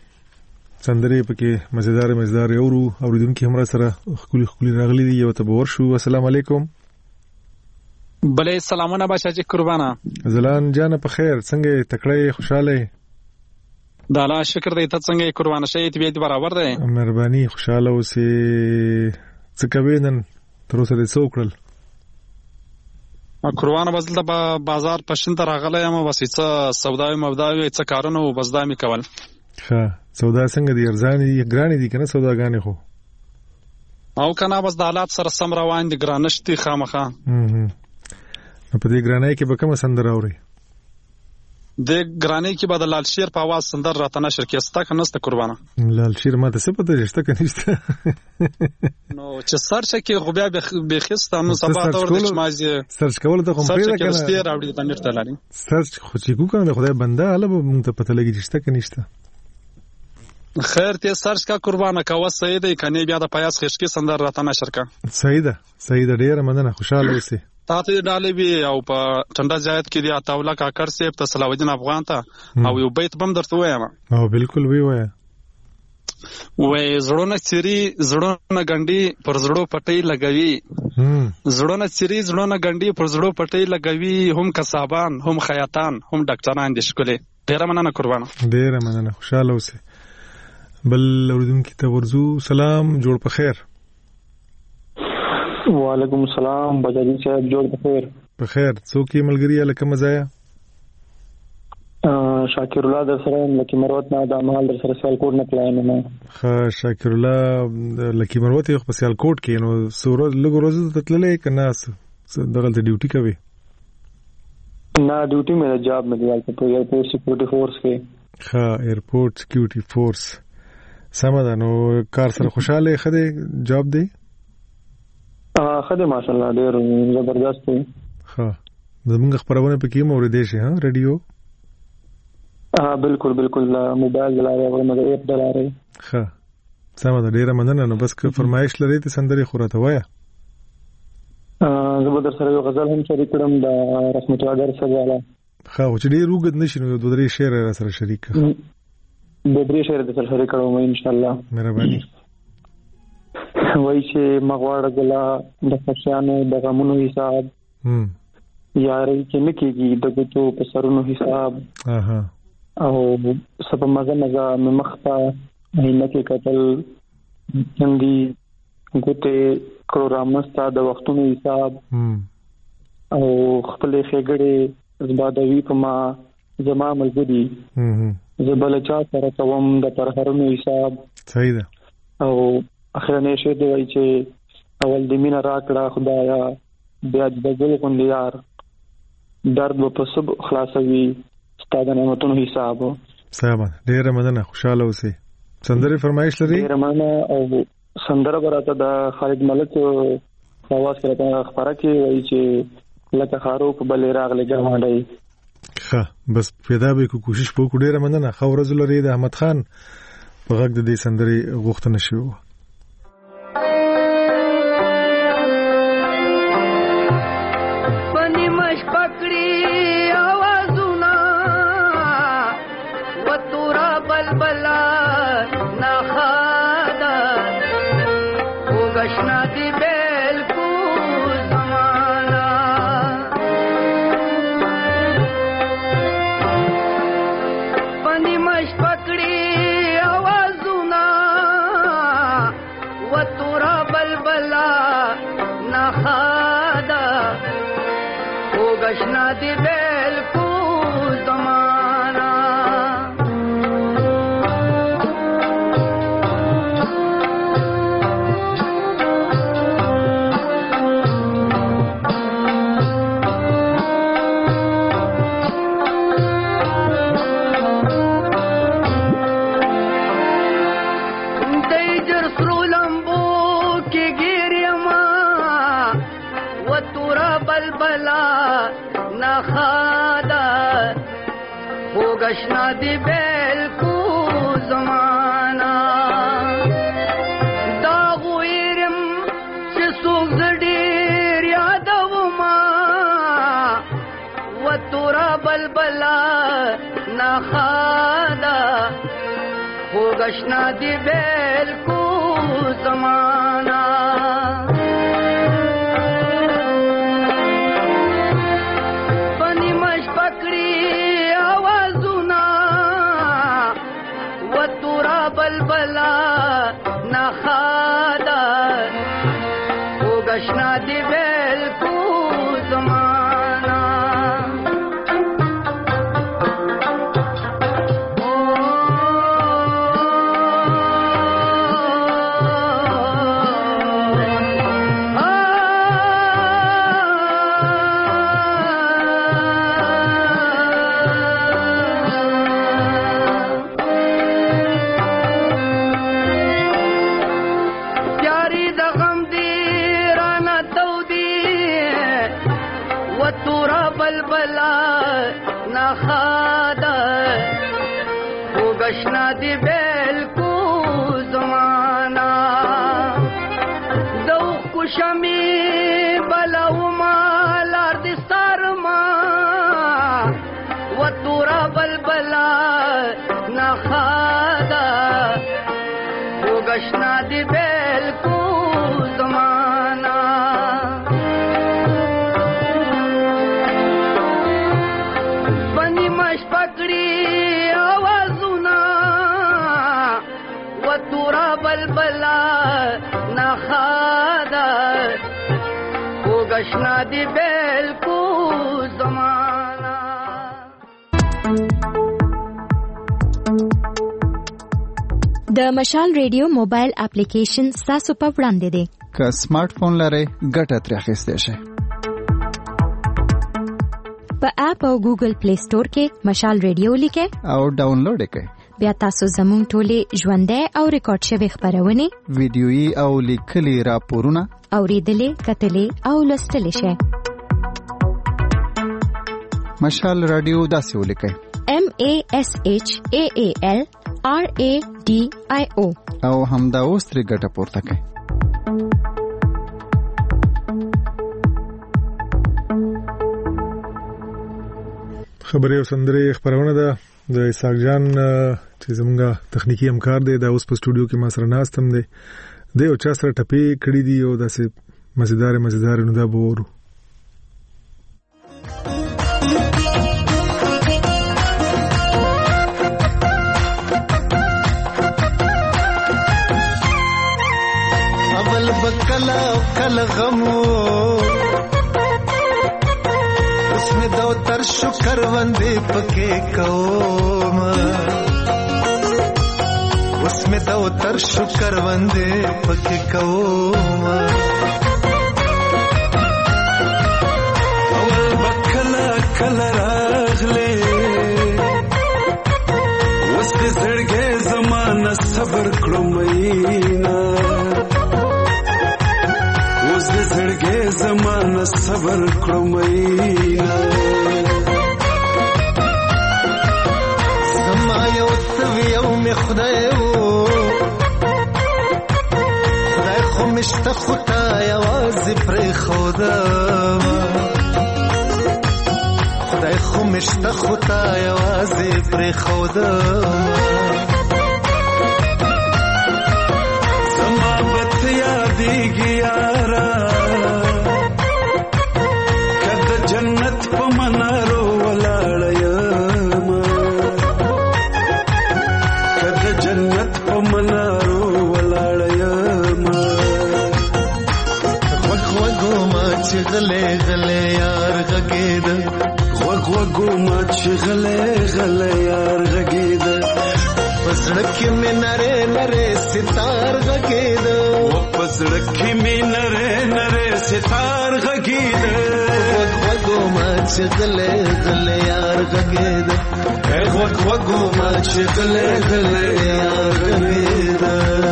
سندرې پکې مزیدار مزیدار اورو اوریدونکو هم را سره خولي خولي راغلي دي یو ته باور شو السلام علیکم بلې سلامونه بچا چې قربانه زلان جان په خیر څنګه تکړه خوشاله د الله شکر دې ته څنګه قربانه شې ته به برابر ده مهرباني خوشاله اوسې څه کوي نن تر اوسه دې څوکړل قربانه بس د بازار پښین ته راغلی یم بس څه سوداوي موداوي څه کارونه وبس دا می کول ښه سودا څنګه دي ارزان دي ګران دي کنه سوداګانې خو او کنه بس د حالات سره سم روان دي ګرانشتي خامخه نو په دې ګرانۍ کې به کوم سندر اوري د ګرانۍ کې به د لال شیر په आवाज سندر راته نشر کې ستا کنهسته قربانه لال شیر ماته څه پته رښتا کنيشته نو چې سرچ کې خو بیا به خسته نو سبا ته ورته شمازي سرچ کول ته کوم پیدا کنه سرچ کې ستیر راوړي د نت لاري سرچ خو چې کو کنه خدای بنده اله به مونږ ته پته لګی رښتا کنيشته خیر ته سرچ کا قربانه کا وسه دی کني بیا د پیاس خشکی سندر راته نشر کا. صحیح ده صحیح ده ډیره مننه خوشاله اوسئ. تاسو ډالې بي او په چندا زیات کې دی اتاولا کاکر سیب ته صلاحالدین افغان ته او یو بیت بم درته وایم. او بالکل وی وای. وې زړونه چيري زړونه غنډي پر زړو پټي لګوي. زړونه چيري زړونه غنډي پر زړو پټي لګوي. هم کسابان هم خیاطان هم ډاکټران دي شکلې. ډیره مننه قربانه. ډیره مننه خوشاله اوسئ. بل اوردونکو ته ورزو. سلام جوړ په خیر. وعلیکم السلام بجاجي صاحب جوړ په خیر. په خیر. څوک یې ملګری لکه مزایا؟ شاکر الله در سره لکی مروت نه د مال در سره سیالکوټ نه کلایم نه. ښه شاکر الله لکی مروت یو په سیالکوټ کې نو سورو لګو روزه ته تللې کنه دغه ته ډیوټي کوي؟ نه ډیوټي مې جاب مې دی په ایرپورټ سکیورټي فورس کې. ښه ایرپورټ سکیورټي فورس سم ده. نو کار سره خوشاله خدای جاب دی؟ اه خدای ماشاءالله ډیر زبردست دی. ښه زمونږ خبرونه پکې مو ورېدې شي ها رادیو؟ اه بالکل بالکل موبایل دلاره او موږ اپ دلاره. ښه سم ده ډیره مننه. نو بس که فرمایش لري ته سندري خوراته وایا. اه زه به در سره یو غزل هم شریک کړم د رحمت الله در سره والا. ښه او چې ډیر وګد نشي نو دوه درې شعر را سره شریک کړه. دوه درې شعر د سره شریک کړم ان شاء الله. مهرباني. وای چې مغواړه ګلا د خشانو د غمونو حساب. هم یاري کې نکېږي د ګوتو په سرونو حساب. اها او سبا مزه مزه مې مخته هینه کې قتل چندي ګوتې کړو رامستا د وختونو حساب. او خپل خېګړې زبادوي په ما زما ملګری زبل چا سره کوم د پرهرونو حساب. صحیح ده. او اخرنه شه دی وای چې اول د مینا راکړه خدایا بیا د ګل کوندیار درد په سب خلاصوي ستاسو نعمتونو حساب. سلام ډیره مننه خوشاله اوسئ. سندري فرمایش لري؟ ډیره مننه. او سندره براته د خالد ملک اواز کړه خبره کې وای چې لکه خارو په بل راغله ګاونډي. ښه بس پیدا به کو کوشش وکړو. ډیره مننه. خو ورځ لري د احمد خان په غږ د دې سندري غوښتنه شوه. گشنا دی بالکو زمانہ دا غویرم چې څوک زډیر یادو ما و تورا بلبلا نخادا خو گشنا دی بالکو زمانہ بلبلا نخادا او گشنا دی بالکو زمانہ د غم دی رانه تو دی گشنا دی بالکل زمانہ دو کشمی بلو مالار دی سارما و تورا بلبلا نخادا و گشنا دی بالکل زمانہ بنی مش پکڑی آوازونا و تورا بلبلا نخادا و گشنا دی بالکل زمانہ. د مشال ریډیو موبایل اپلیکیشن ستاسو په وړاندې دی. که سمارټ فون لرئ ګټه ترې اخیستی شئ. په اپ او ګوګل پلی سٹور کې مشال ریډیو لیکئ او ډاونلوډ یې کړئ. بیا تاسو زموږ ټولې ژوندۍ او ریکارډ شوې خپرونې ویډیويي او لیکلي راپورونه اورېدلې کتلې او لوستلی شئ. مشال رادیو داسې ولیکئ M A S H A A L R A D I O او همدا اوس ترې ګټه پورته کړئ. خبرې او سندرې خبرونه ده د اسحاق جان چې زمونږه تخنیکی همکار دی دا اوس په سټوډیو کې ما سره ناست هم دی د یو چا سره ټپې کړې دي او داسې مزیدار مزیدار نو دا به وورو. اول بکلا کل غمو اس میں دو تر شکر وندے پکے کوم اس میں دو تر شکر وندے پکے کوم اول بکلا کل راغلے اس دے زړګې زمانہ صبر کړو مینا اوس دې زړګې زمانہ صبر کړو مینا زما یو سوي او می خدای وو خدای خو مشته خدای आवाज پر خدا خدای خو مشته خدای आवाज پر خدا زما بت یادېږي یارا کله جنت په منارو ولاړ یم کله جنت په منارو ولاړ یم وګ وګو ما چې غلې غلې یار غږېد وګ وګو ما چې غلې غلې یار غږېد پسړک می نره نره ستار غږېد پسړک می نره نره ستار غږېد وګ وګو ما چې غلې غلې یار غږېد وګ وګو ما چې غلې غلې یار غږېد.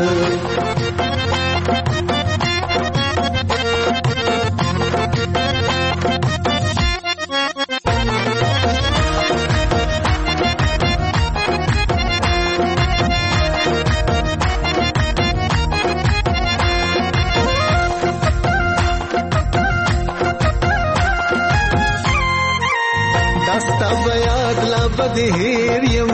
بدهیر یم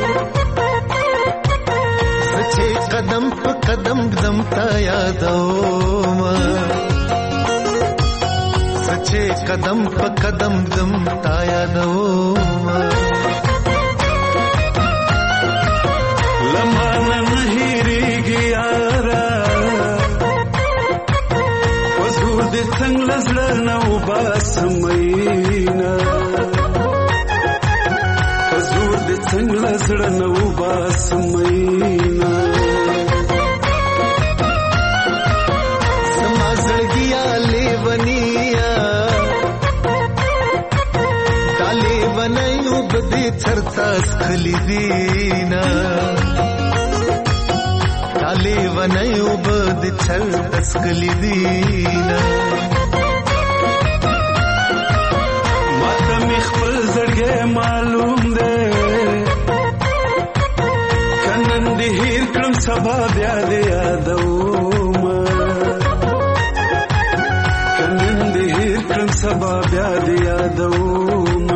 سچې قدم په قدم دم تا یادوم سچې قدم په قدم دم تا یادوم لمانه نه هېرېږي یاره وزور دې څنګه زړه نه وباسم مینا څنګه زړه نو باسم مینا سما زړګیا لیونیا دالې ونایو بدې چرتا سخلی دینا دالې ونایو بدې چرتا سخلی دینا ماته مخبل زړګې معلوم ده کړم سبا بیا دې یادوم کنن دې هیر کړم سبا بیا دې یادوم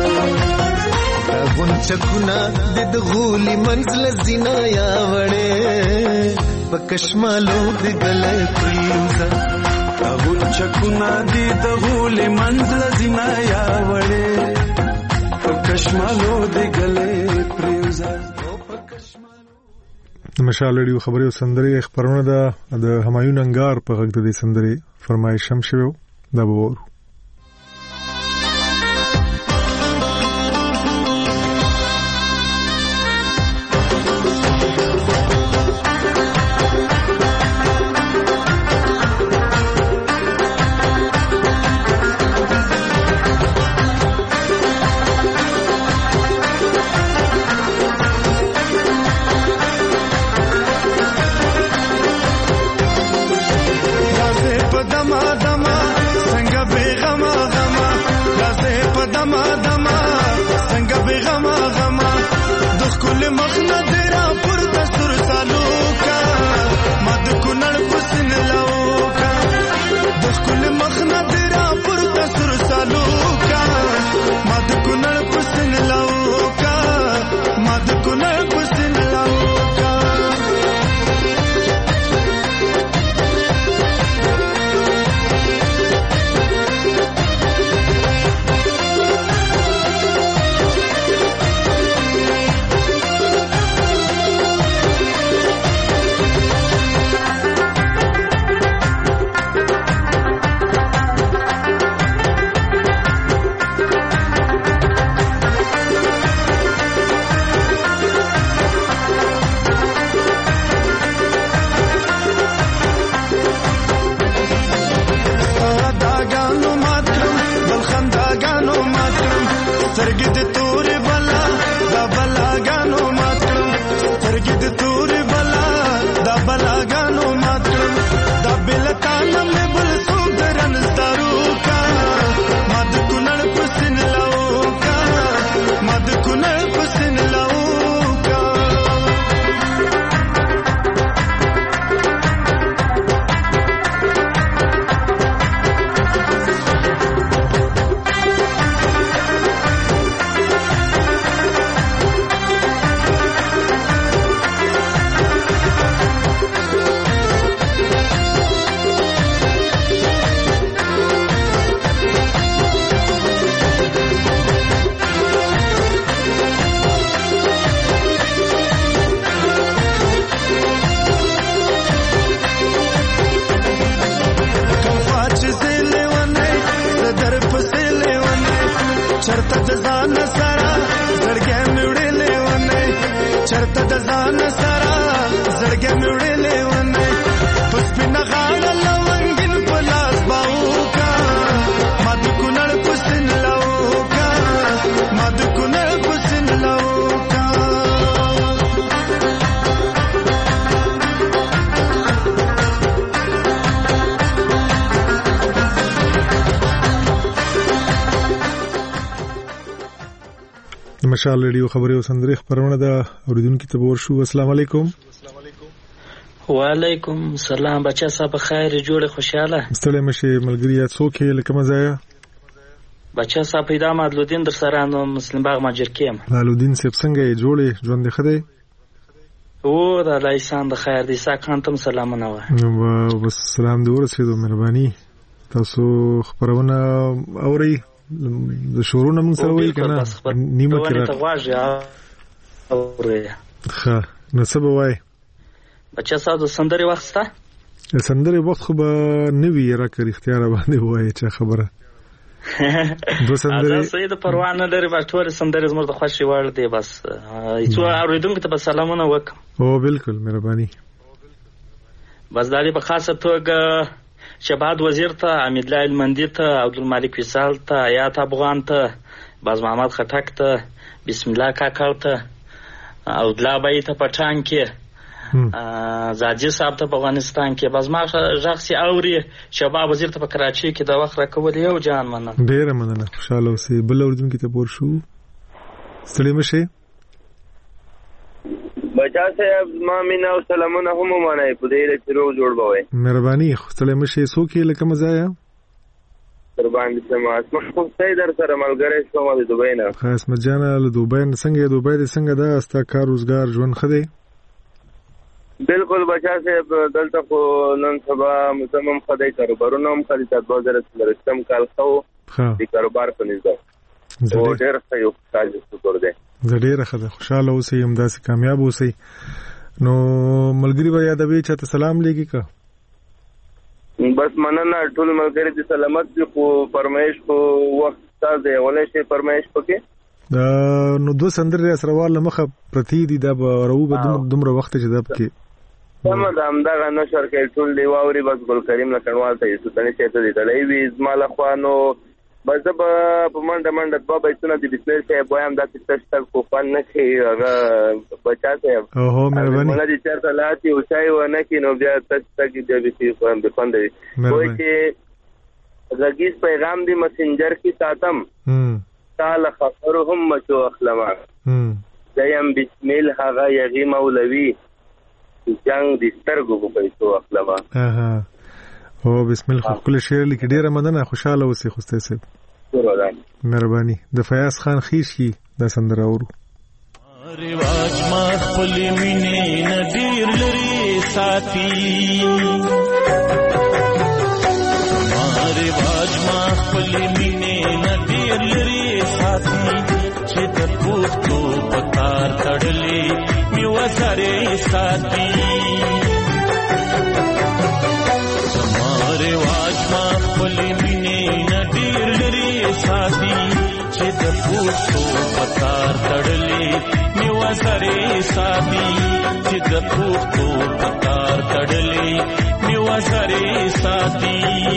غون چکونه د غولي منزل زینا یا وړې پکشمالو د ګلې پریوزا غون چکونه د غولي منزل زینا یا وړې پکشمالو د ګلې پریوزا د مشال ریډیو خبري او سندري خبرونه ده د همایون انګار په غږ د سندري فرمایش هم شوی دا به وورو مشال ریډیو خبري او سندري خبرونه ده اوریدونکو ته ورشو. السلام علیکم. وعلیکم السلام بچا صاحب خیر جوړه خوشاله ستړي مشه ملګری څوک لکه مزایا بچا صاحب پیدا مدلودین در سره نو مسلم باغ ماجر کیم مدلودین سپ څنګه جوړه ژوند خدای او دا لایسان د خیر دي ساکانتم سلامونه و بس سلام دې ورسېدو مهرباني تاسو خبرونه اوري د شورونه موږ سره وی کنه نیمه کې راځي واجه اوري ښه نو څه به وای بچا صاحب سندري وخت ستا سندري وخت خو به نوی راکړي اختیار باندې وای چې خبره دو سندري دا سید پروانه لري په ټول سندري زموږ د خوشي وړ دی بس ایڅو اوریدونکو ته سلامونه وکم او بالکل مهرباني بس دالي په خاصه توګه شباد وزیر ته حمید الله المندي ته عبدالمالک وصال ته آیات افغان ته باز محمد خټک ته بسم الله کاکړ ته او دلابای ته پټان کې زاجي صاحب ته په افغانستان کې باز ما شخصي اوري شباب وزیر ته په کراچي کې د وخت راکول یو جان مننه ډیره مننه خوشاله اوسې بل اوردون کې ته پور شو ستړي مشه بچا صاحب ما مینا او سلامونه هم ومنئ په دې چې روغ جوړ به وئ. مهرباني ستړی مشې څوک یې لکه مزه یم در باندې سم اسمه خو څه در سره ملګری شوم د دوبۍ نه. ښه اسمت جان له دوبۍ نه څنګه دوبۍ دې څنګه ده ستا کار روزګار ژوند ښه دی؟ بالکل بچا صاحب دلته خو نن سبا مصمم ښه دی کاروبارونه هم ښه دي تا دوه زره څلوېښتم کال ښه و د کاروبار په نسبت او ډېر ښه یو خوشحال شکر دی. زه ډېره ښه ده خوشحاله اوسئ همداسې کامیاب اوسئ. نو ملګري به یادوي چاته سلام لیکي که بس مننه ټول ملګري دې سلامت دي خو فرمایش خو وخت تاسو دی ولې شي فرمایش پکې نو دوه سندرې سره واله مخه پرتی دي دا به راو به دومره وخت چې دا پکې سم دا همدغه نشر کې ټول دی واوري بس ګل کریم لکنوال ته یوسف تنه شه ته دی دلې وی زماله خوانو بس په منډه منډه په بیتونه د بسنل شه بویم د تشتک کو فن نه کې هغه بچا ته اوه مهرباني مله دي چرته لاتی او چای و نه کې نو بیا تشتک دی به کې فهم به فن دی کوئی چې زګیس پیغام دی مسنجر کی ساتم تعال خبرهم مچو اخلما دیم بسمیل هغه یغی مولوی جنگ د سترګو په پیسو اخلما اها او بسم الله خو کله شعر لیکي ډیره مننه خوشاله اوسې خوسته سي مهرباني د فیاض خان خیشي د سندره اورو رواج ما خپل مینې ندیر لري ساتي ما رواج ما خپل مینې ندیر لري ساتي چې د پوښتو پکار تړلې می وسره ساتي رواج ما خپل مینې ندیر لري ساتي چې د پوښتو پکار تړلې میوا سره ساتي چې د پوښتو پکار تړلې میوا سره ساتي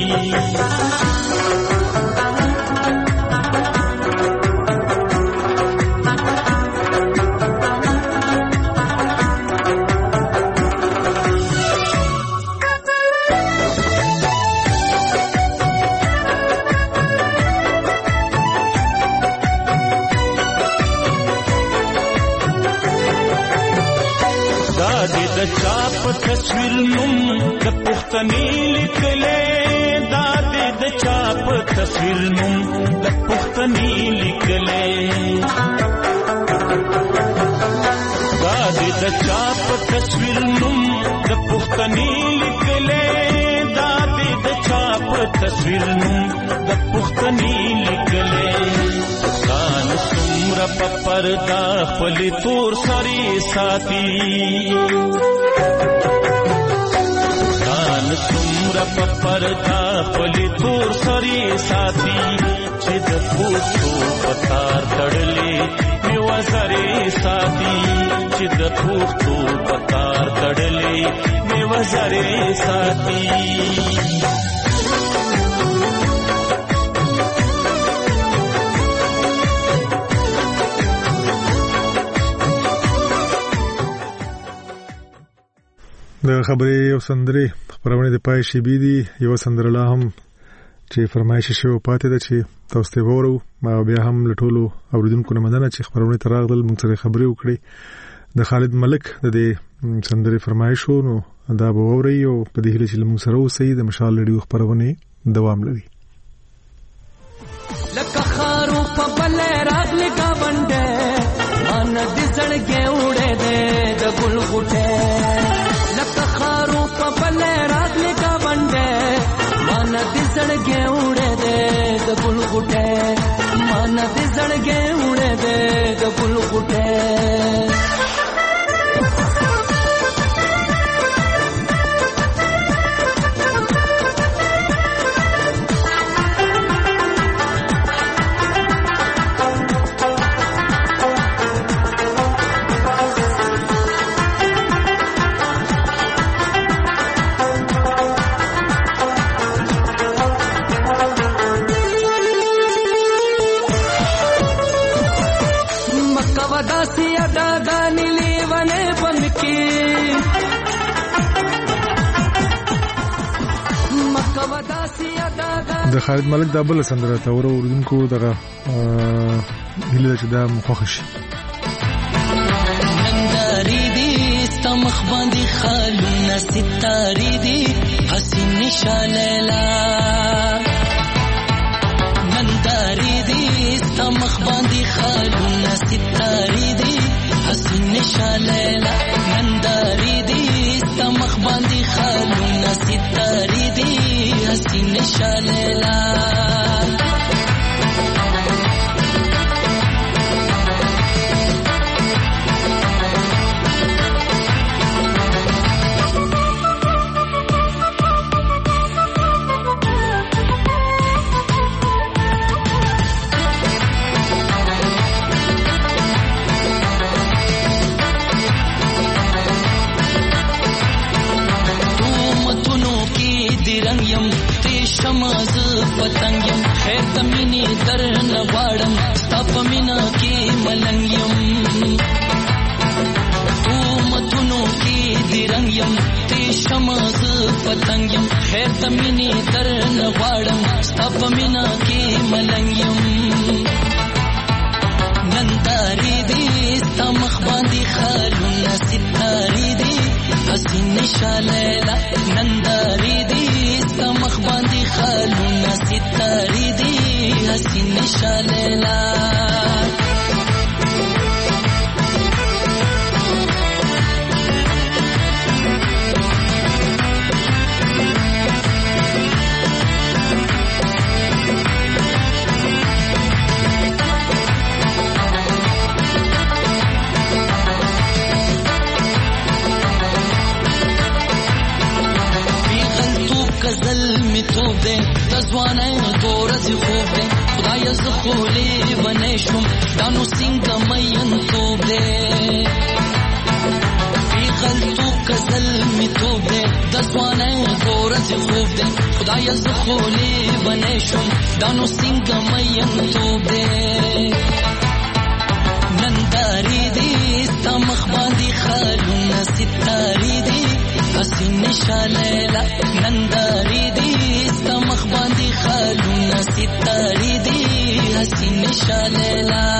تصویر نوم د پښتني لیکلې دا د چاپ تصویر نوم د پښتني لیکلې دا د چاپ تصویر نوم د پښتني لیکلې دا د چاپ تصویر نوم د پښتني لیکلې کان څومره په پردا خپل تور سری ساتي سمرا پپردا پلی تور سری ساتي چې د پوښتو پکار تړلې میوا سری ساتي چې د پوښتو پکار تړلې میوا سری ساتي د خبرې یو سندري خبرونه د پای شي بي دي یو سندره لا هم چې فرمایش شوی پاتې ده چې تاسو ته وورو ما بیا هم لټولو اوریدونکو نه مننه چې خبرونه تراغدل موږ سره خبرې وکړي د خالد ملک د دې سندري فرمایش نو دا به ووري او په دې هله چې موږ سره اوسې د مشال لري خبرونه دوام لري لکه خارو په بل راغلی گاونډه ان دې ځړګې وړې دې د ګل غټه لکه خارو په بل راغلی گاونډه ان دې ځړګې وړې دې د ګل غټه ان دې ځړګې وړې دې د ګل غټه د خالد ملک د بل سندره ته ورو اوردونکو دغه هله چې دا مخخ شي ننداري دي نشالیلا ننداری دی ستا مخ باندې خالونه ستاری دی حسین نشالیلا ننداری دی ستا مخ باندې خالونه ستاری دی حسین نشالیلا شماز پتنګم خیر د مینې در نه غواړم ستا په مینا کې ملنګ یم تو متونو کې د رنګ یم ته شماز پتنګم خیر د مینې در نه غواړم ستا په مینا کې ملنګ یم ننداري دې ستا مخ باندې خالونه ستاري دې حسین نشالیلا ننداري دې ستا مخ باندې خالونه ستاري دي حسین نشالیلا غزل می توب دے تزوانه دورځي خوب دے خدای ز خولې بنې شم دانو څنګه مېن توب دے بی غلطو غزل می توب دے تزوانه دورځي خوب دے خدای ز خولې بنې شم دانو څنګه مېن توب دے ننداري دې ستا مخ باندې خالونه ستاري دي حسین نشالیلا ننداری دی ستا مخ باندې خالونه ستاری دی حسین نشالیلا